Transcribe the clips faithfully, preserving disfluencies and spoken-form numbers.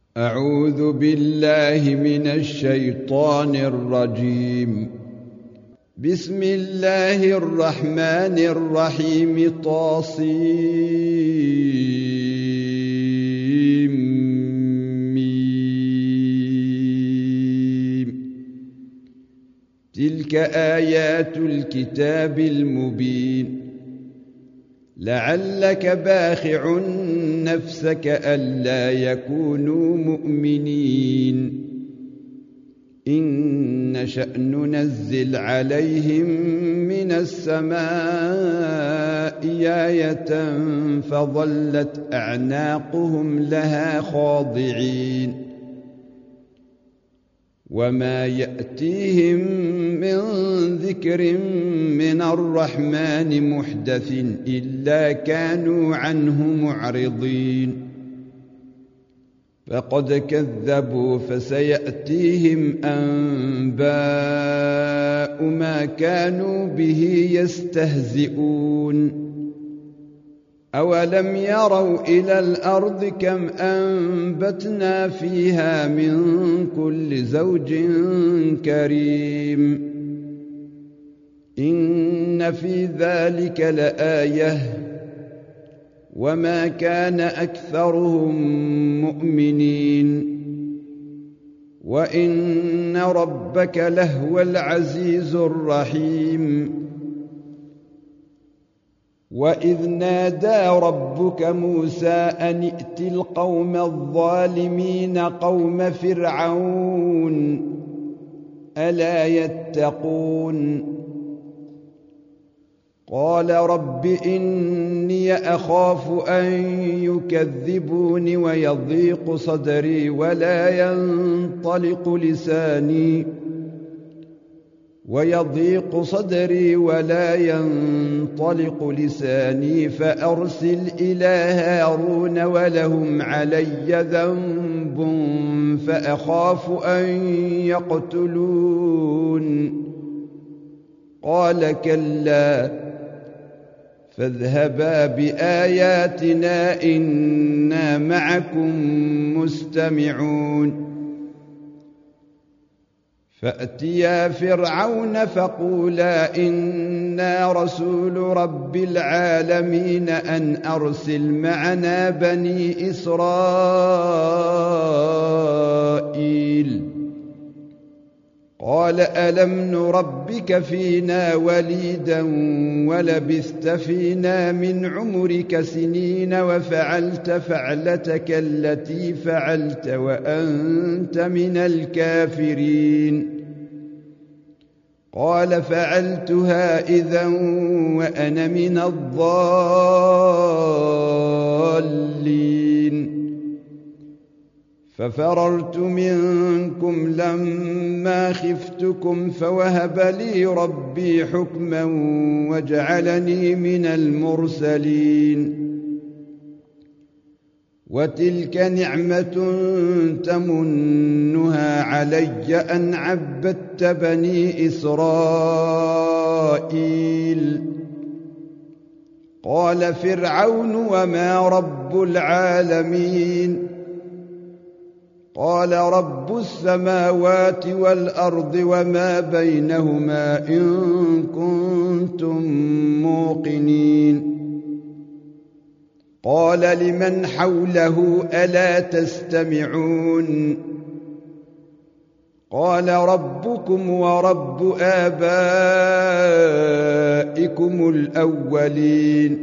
أعوذ بالله من الشيطان الرجيم. بسم الله الرحمن الرحيم. طاسيم ميم. تلك آيات الكتاب المبين. لعلك باخع نفسك ألا يكونوا مؤمنين إن نشأ ننزل عليهم من السماء آية فظلت أعناقهم لها خاضعين وما يأتيهم من ذكر من الرحمن محدث إلا كانوا عنه معرضين فقد كذبوا فسيأتيهم أنباء ما كانوا به يستهزئون أولم يروا إلى الأرض كم أنبتنا فيها من كل زوج كريم إن في ذلك لآية وما كان أكثرهم مؤمنين وإن ربك لهو العزيز الرحيم. وإذ نادى ربك موسى أن ائت القوم الظالمين قوم فرعون ألا يتقون قال رب إني أخاف أن يكذبون ويضيق صدري ولا ينطلق لساني ويضيق صدري ولا ينطلق لساني فأرسل إلى هارون ولهم علي ذنب فأخاف أن يقتلون قال كلا فاذهبا بآياتنا إنا معكم مستمعون فأتيا فرعون فقولا إنا رسول رب العالمين أن أرسل معنا بني إسرائيل قال ألم نربك فينا وليدا ولبثت فينا من عمرك سنين وفعلت فعلتك التي فعلت وأنت من الكافرين قال فعلتها إذا وأنا من الضالين ففررت منكم لما خفتكم فوهب لي ربي حكما وجعلني من المرسلين وتلك نعمة تمنها علي أن عبدت بني إسرائيل قال فرعون وما رب العالمين قال رب السماوات والأرض وما بينهما إن كنتم موقنين قال لمن حوله ألا تستمعون قال ربكم ورب آبائكم الأولين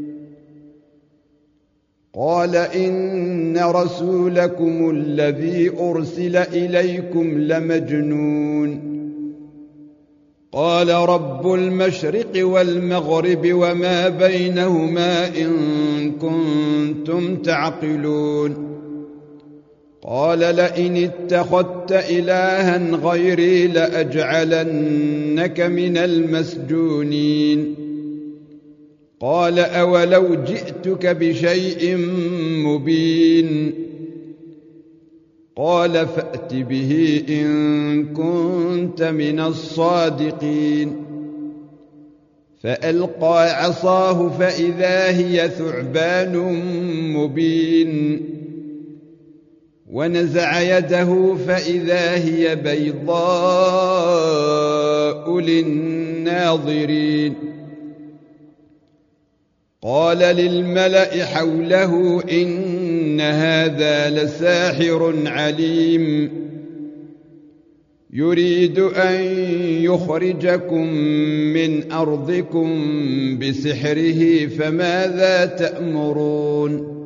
قال إن رسولكم الذي أرسل إليكم لمجنون قال رب المشرق والمغرب وما بينهما إن كنتم تعقلون قال لئن اتخذت إلها غيري لأجعلنك من المسجونين قال أولو جئتك بشيء مبين قال فأت به إن كنت من الصادقين فألقى عصاه فإذا هي ثعبان مبين ونزع يده فإذا هي بيضاء للناظرين. قال للملأ حوله إن هذا لساحر عليم يريد أن يخرجكم من أرضكم بسحره فماذا تأمرون؟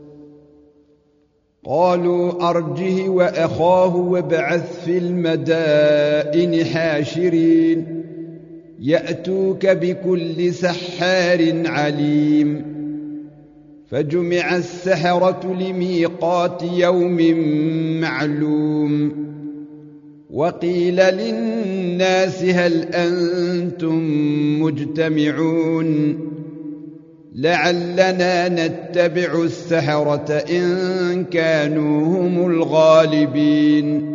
قالوا أرجه وأخاه وابعث في المدائن حاشرين يأتوك بكل سحار عليم. فجمع السحرة لميقات يوم معلوم. وقيل للناس هل أنتم مجتمعون لعلنا نتبع السحرة إن كانوا هم الغالبين.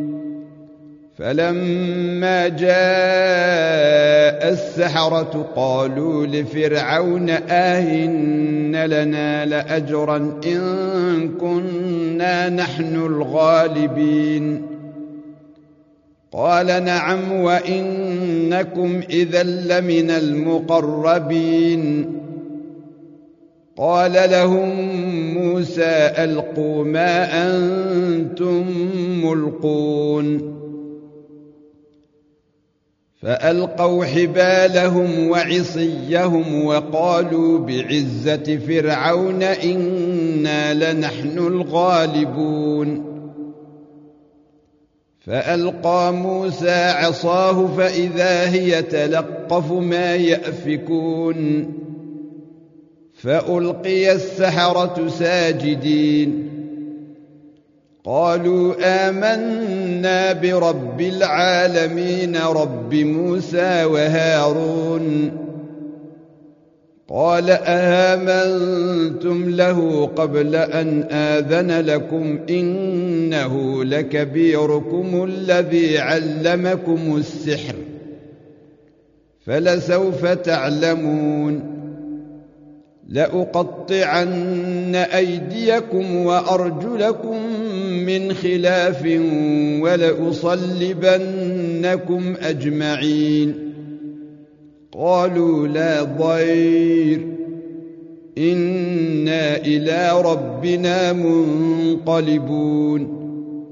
فلما جاء السحرة قالوا لفرعون آهن لنا لأجرا إن كنا نحن الغالبين. قال نعم وإنكم إذا لمن المقربين. قال لهم موسى ألقوا ما أنتم ملقون. فألقوا حبالهم وعصيهم وقالوا بعزة فرعون إنا لنحن الغالبون. فألقى موسى عصاه فإذا هي تلقف ما يأفكون. فألقي السحرة ساجدين قالوا آمنا برب العالمين رب موسى وهارون. قال آمنتم له قبل أن آذن لكم إنه لكبيركم الذي علمكم السحر فلسوف تعلمون. لأقطعن أيديكم وأرجلكم من خلاف ولأصلبنكم أجمعين. قالوا لا ضير إنا إلى ربنا منقلبون.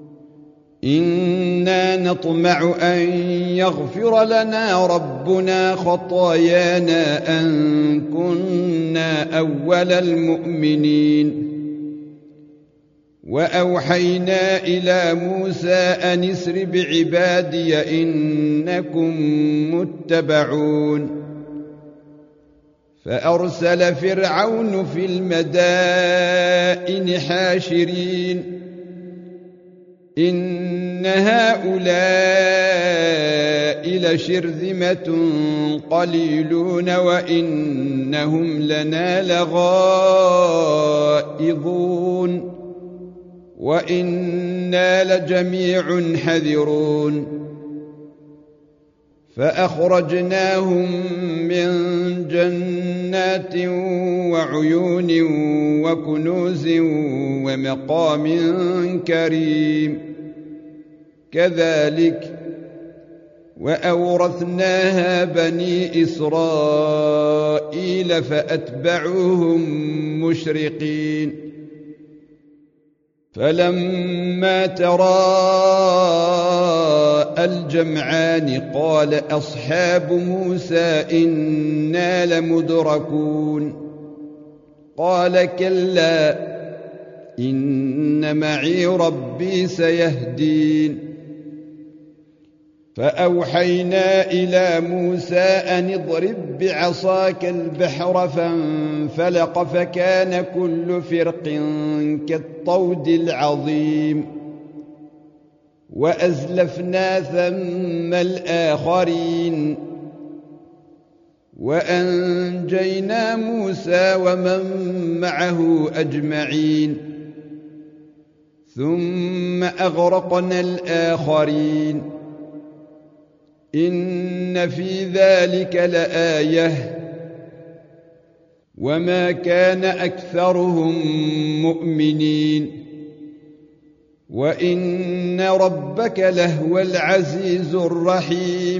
إنا نطمع أن يغفر لنا ربنا خطايانا أن كنا أول المؤمنين. وأوحينا إلى موسى أن اسر بعبادي إنكم متبعون. فأرسل فرعون في المدائن حاشرين إن هؤلاء لشرذمة قليلون وإنهم لنا لغائظون وإنا لجميع حذرون. فأخرجناهم من جنات وعيون وكنوز ومقام كريم. كذلك وأورثناها بني إسرائيل فأتبعوهم مشرقين. فلما تراءى الجمعان قال أصحاب موسى إنا لمدركون. قال كلا إن معي ربي سيهدين. فأوحينا إلى موسى أن اضرب بعصاك البحر فانفلق فكان كل فرق كالطود العظيم. وأزلفنا ثم الآخرين وأنجينا موسى ومن معه أجمعين ثم أغرقنا الآخرين. إن في ذلك لآية وما كان أكثرهم مؤمنين وإن ربك لهو العزيز الرحيم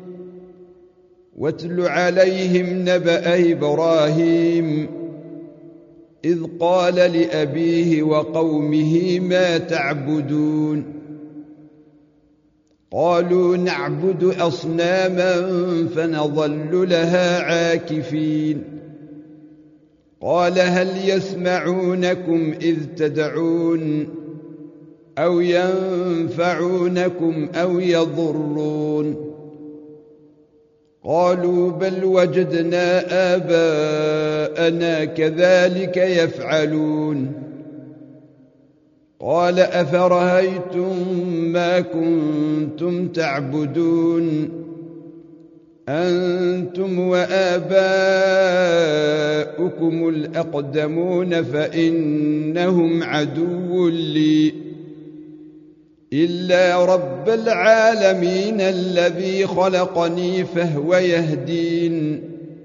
واتل عليهم نبأ إبراهيم إذ قال لأبيه وقومه ما تعبدون قالوا نعبد أصناما فنظل لها عاكفين قال هل يسمعونكم إذ تدعون أو ينفعونكم أو يضرون قالوا بل وجدنا آباءنا كذلك يفعلون قال أفرأيتم ما كنتم تعبدون أنتم وآباؤكم الأقدمون فإنهم عدو لي إلا رب العالمين الذي خلقني فهو يهدين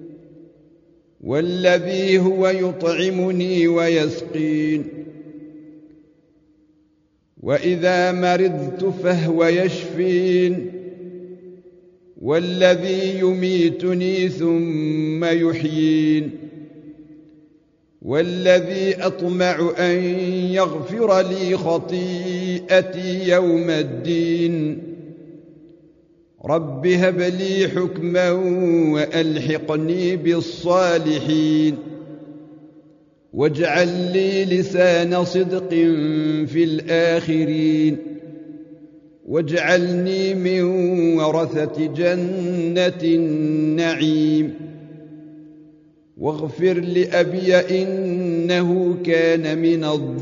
والذي هو يطعمني ويسقين وإذا مرضت فهو يشفين والذي يميتني ثم يحيين والذي أطمع أن يغفر لي خطيئتي يوم الدين رب هب لي حكما وألحقني بالصالحين واجعل لي لسان صدق في الآخرين واجعلني من ورثة جنة النعيم واغفر لأبي إنه كان من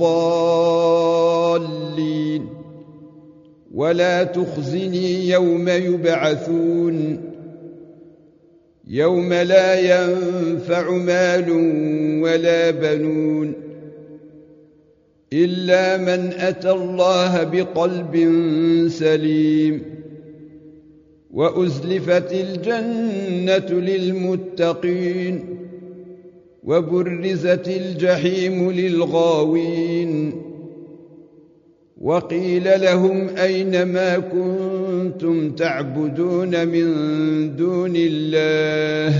الضالين ولا تخزني يوم يبعثون يوم لا ينفع مال ولا بنون إلا من أتى الله بقلب سليم وأزلفت الجنة للمتقين وبرزت الجحيم للغاوين وقيل لهم أين ما كنتم تعبدون من دون الله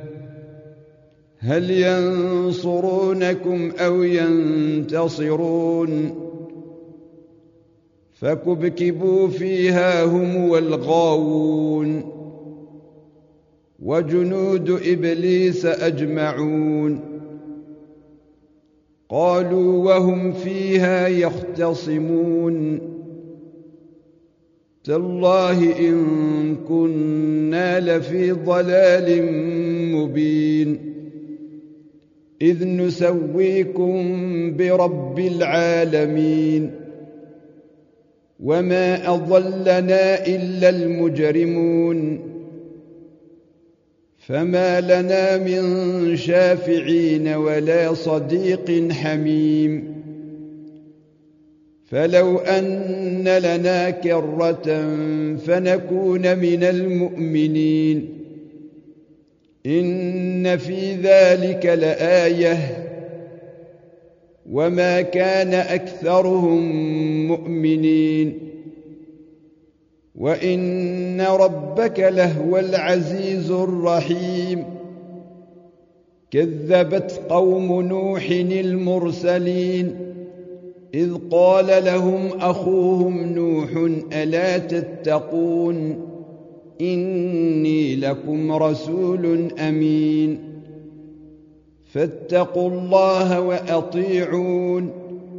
هل ينصرونكم أو ينتصرون فكبكبوا فيها هم والغاوون وجنود إبليس أجمعون قالوا وهم فيها يختصمون تالله إن كنا لفي ضلال مبين إذ نسويكم برب العالمين وما أضلنا إلا المجرمون فما لنا من شافعين ولا صديق حميم فلو أن لنا كرة فنكون من المؤمنين إن في ذلك لآية وما كان أكثرهم مؤمنين وإن ربك لهو العزيز الرحيم كذبت قوم نوح المرسلين إذ قال لهم أخوهم نوح ألا تتقون إني لكم رسول أمين فاتقوا الله وأطيعون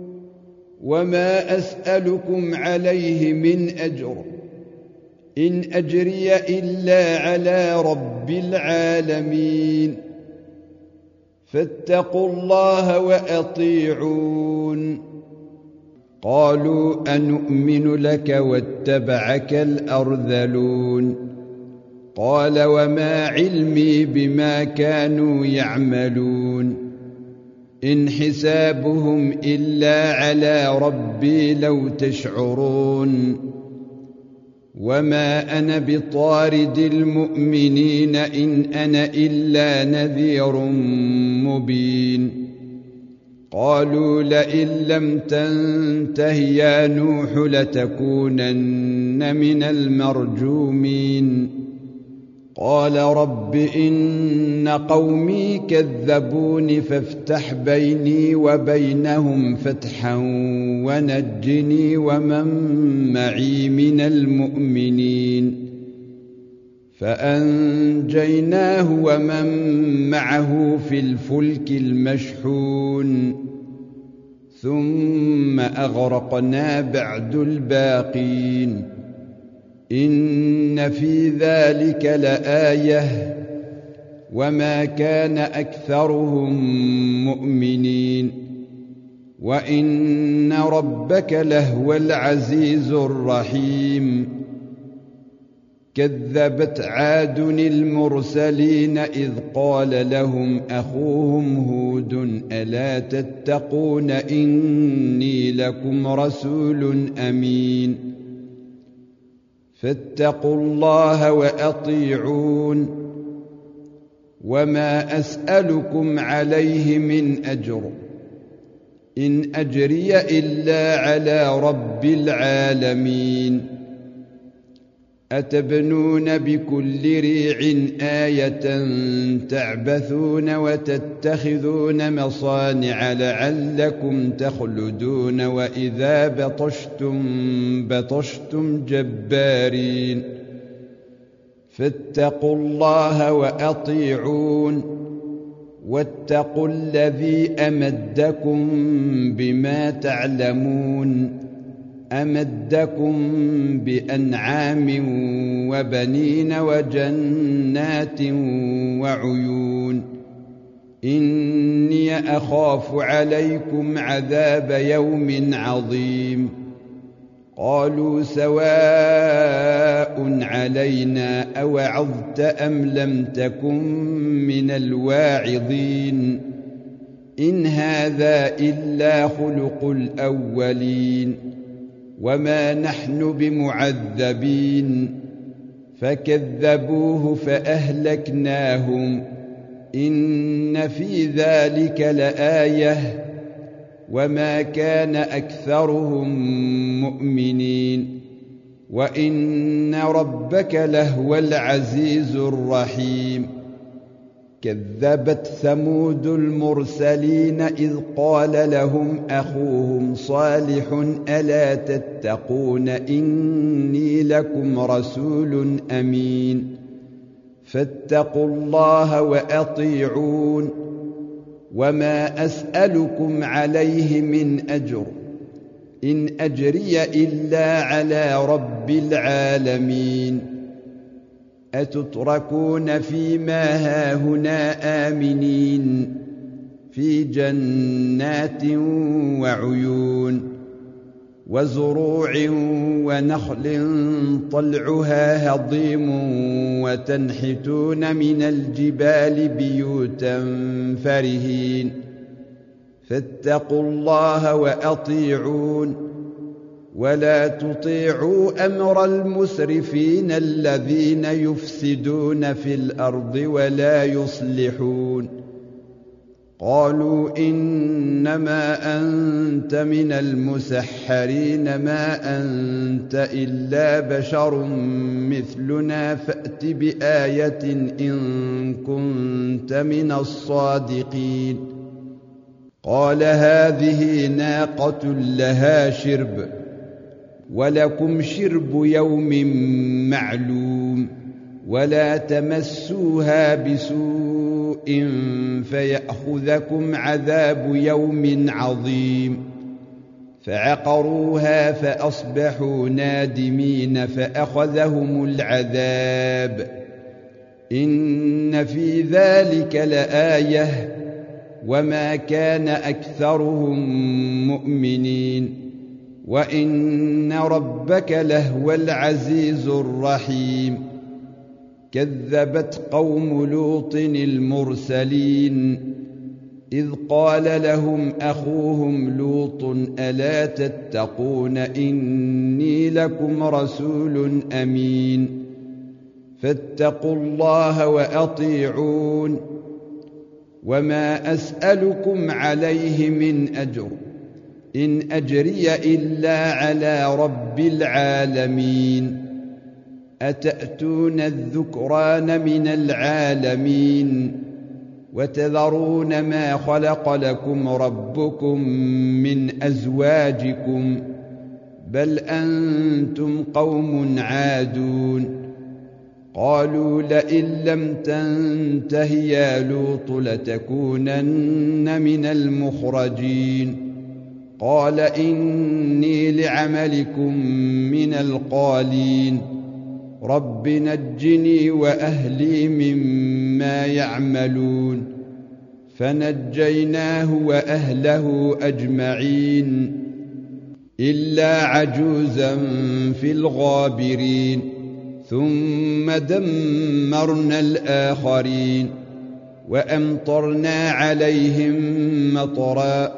وما أسألكم عليه من أجر إن أجري إلا على رب العالمين فاتقوا الله وأطيعون قالوا أنؤمن لك واتبعك الأرذلون قال وما علمي بما كانوا يعملون إن حسابهم إلا على ربي لو تشعرون وما أنا بطارد المؤمنين إن أنا إلا نذير مبين قالوا لئن لم تنته يا نوح لتكونن من المرجومين قال رب إن قومي كذبون فافتح بيني وبينهم فتحا ونجني ومن معي من المؤمنين فأنجيناه ومن معه في الفلك المشحون ثم أغرقنا بعد الباقين إن في ذلك لآية وما كان أكثرهم مؤمنين وإن ربك لهو العزيز الرحيم كذبت عاد المرسلين إذ قال لهم أخوهم هود ألا تتقون إني لكم رسول أمين فاتقوا الله وأطيعون وما أسألكم عليه من أجر إن أجري إلا على رب العالمين أتبنون بكل ريع آية تعبثون وتتخذون مصانع لعلكم تخلدون وإذا بطشتم بطشتم جبارين فاتقوا الله وأطيعون واتقوا الذي أمدكم بما تعلمون أمدكم بأنعام وبنين وجنات وعيون إني أخاف عليكم عذاب يوم عظيم قالوا سواء علينا أوعظت أم لم تكن من الواعظين إن هذا إلا خلق الأولين وما نحن بمعذبين فكذبوه فأهلكناهم إن في ذلك لآية وما كان أكثرهم مؤمنين وإن ربك لهو العزيز الرحيم كذبت ثمود المرسلين إذ قال لهم أخوهم صالح ألا تتقون إني لكم رسول أمين فاتقوا الله وأطيعون وما أسألكم عليه من أجر إن أجري إلا على رب العالمين أتتركون فيما هاهنا آمنين في جنات وعيون وزروع ونخل طلعها هضيم وتنحتون من الجبال بيوتا فرهين فاتقوا الله وأطيعون ولا تطيعوا أمر المسرفين الذين يفسدون في الأرض ولا يصلحون قالوا إنما أنت من المسحرين ما أنت إلا بشر مثلنا فأت بآية إن كنت من الصادقين قال هذه ناقة لها شرب ولكم شرب يوم معلوم ولا تمسوها بسوء فيأخذكم عذاب يوم عظيم فعقروها فأصبحوا نادمين فأخذهم العذاب إن في ذلك لآية وما كان أكثرهم مؤمنين وإن ربك لهو العزيز الرحيم كذبت قوم لوط المرسلين إذ قال لهم أخوهم لوط ألا تتقون إني لكم رسول أمين فاتقوا الله وأطيعون وما أسألكم عليه من أجر إن أجري إلا على رب العالمين أتأتون الذكران من العالمين وتذرون ما خلق لكم ربكم من أزواجكم بل أنتم قوم عادون قالوا لئن لم تنته يا لوط لتكونن من المخرجين قال إني لعملكم من القالين رب نجني وأهلي مما يعملون فنجيناه وأهله أجمعين إلا عجوزا في الغابرين ثم دمرنا الآخرين وأمطرنا عليهم مطرا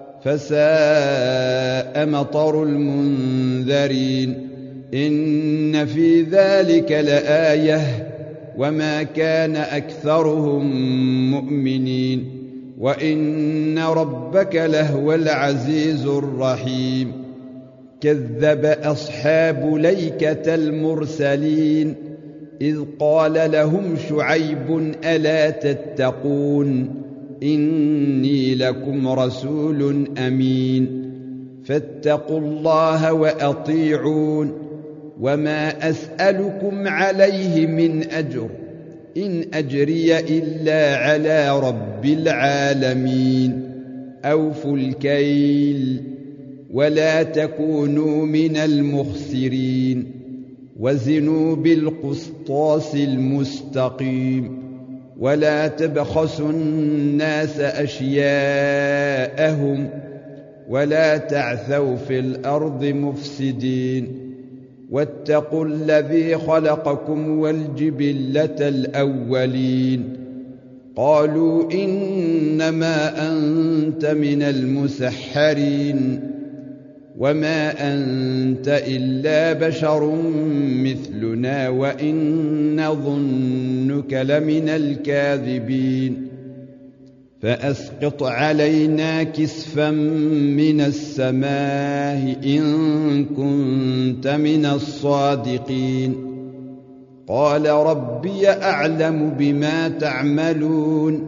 فساء مطر المنذرين إن في ذلك لآية وما كان أكثرهم مؤمنين وإن ربك لهو العزيز الرحيم كذب أصحاب ليكة المرسلين إذ قال لهم شعيب ألا تتقون إني لكم رسول أمين فاتقوا الله وأطيعون وما أسألكم عليه من أجر إن أجري إلا على رب العالمين أوفوا الكيل ولا تكونوا من المخسرين وزنوا بالقسطاس المستقيم ولا تبخسوا الناس أشياءهم ولا تعثوا في الأرض مفسدين واتقوا الذي خلقكم والجبلة الأولين قالوا إنما أنت من المسحرين وما أنت إلا بشر مثلنا وإن نظنك لمن الكاذبين فأسقط علينا كسفا من السماء إن كنت من الصادقين قال ربي أعلم بما تعملون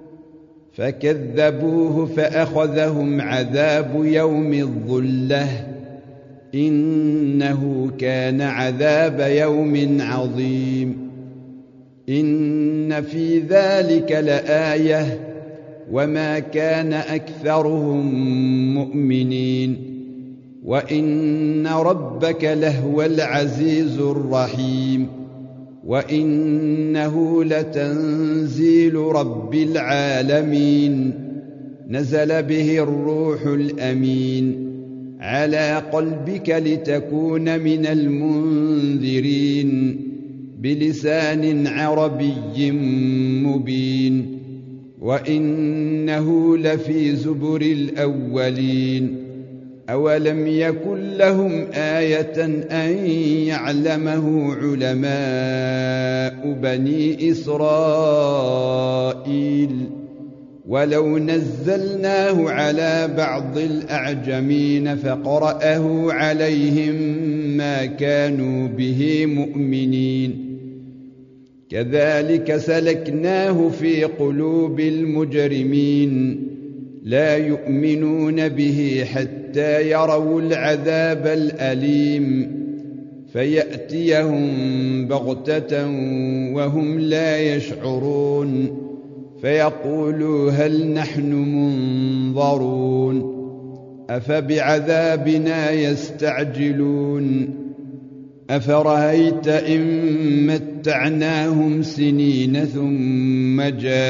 فكذبوه فأخذهم عذاب يوم الظلة إنه كان عذاب يوم عظيم إن في ذلك لآية وما كان أكثرهم مؤمنين وإن ربك لهو العزيز الرحيم وإنه لتنزيل رب العالمين نزل به الروح الأمين على قلبك لتكون من المنذرين بلسان عربي مبين وإنه لفي زبر الأولين أولم يكن لهم آية أن يعلمه علماء بني إسرائيل ولو نزلناه على بعض الأعجمين فقرأه عليهم ما كانوا به مؤمنين كذلك سلكناه في قلوب المجرمين لا يؤمنون به حتى يروا العذاب الأليم فيأتيهم بغتة وهم لا يشعرون فيقولوا هل نحن منظرون أفبعذابنا يستعجلون أفرأيت إن متعناهم سنين ثم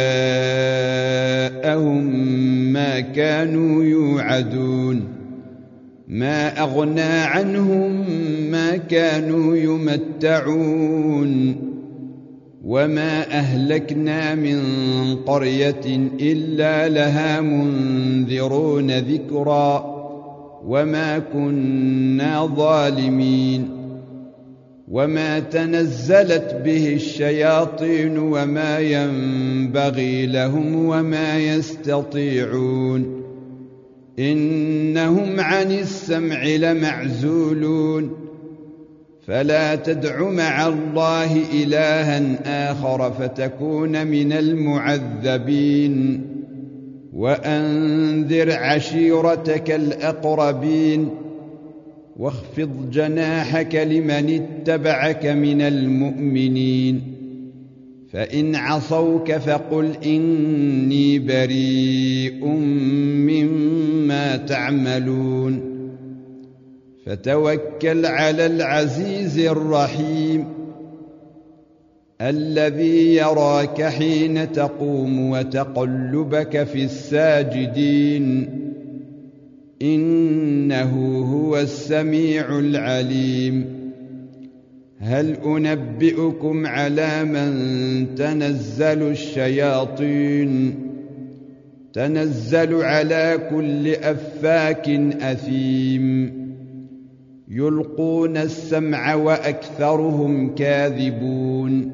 جاءهم ما كانوا يوعدون ما أغنى عنهم ما كانوا يمتعون وما أهلكنا من قرية إلا لها منذرون ذكرا وما كنا ظالمين وما تنزلت به الشياطين وما ينبغي لهم وما يستطيعون إنهم عن السمع لمعزولون فلا تدع مع الله إلها آخر فتكون من المعذبين وأنذر عشيرتك الأقربين واخفض جناحك لمن اتبعك من المؤمنين فإن عصوك فقل إني بريء مما تعملون فتوكل على العزيز الرحيم الذي يراك حين تقوم وتقلبك في الساجدين إنه هو السميع العليم هل أنبئكم على من تنزل الشياطين تنزل على كل أفاك أثيم يلقون السمع وأكثرهم كاذبون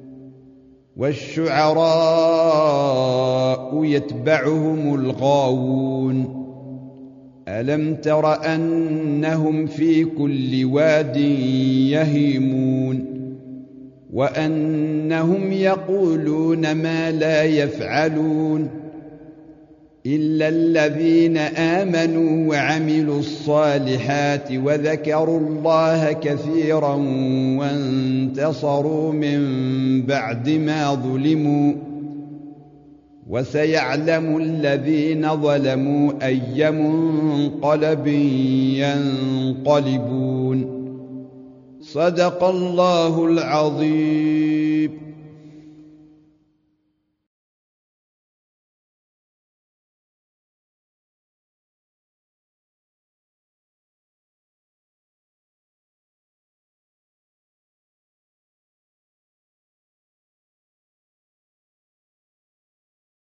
والشعراء يتبعهم الغاوون ألم تر أنهم في كل واد يهيمون وأنهم يقولون ما لا يفعلون إلا الذين آمنوا وعملوا الصالحات وذكروا الله كثيرا وانتصروا من بعد ما ظلموا وسيعلم الذين ظلموا أي منقلب ينقلبون صدق الله العظيم.